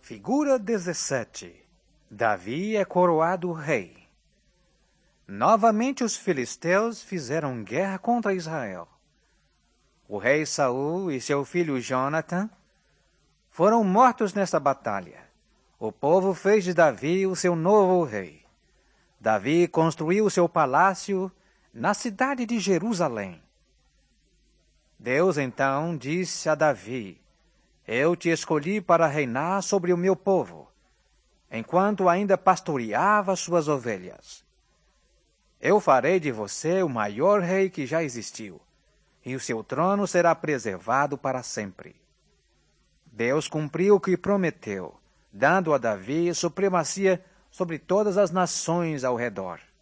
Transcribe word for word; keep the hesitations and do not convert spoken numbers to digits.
Figura dezessete. Davi é coroado rei. Novamente os filisteus fizeram guerra contra Israel. O rei Saul e seu filho Jonatã foram mortos nesta batalha. O povo fez de Davi o seu novo rei. Davi construiu seu palácio na cidade de Jerusalém. Deus então disse a Davi: Eu te escolhi para reinar sobre o meu povo, enquanto ainda pastoreava suas ovelhas. Eu farei de você o maior rei que já existiu, e o seu trono será preservado para sempre. Deus cumpriu o que prometeu, dando a Davi supremacia sobre todas as nações ao redor.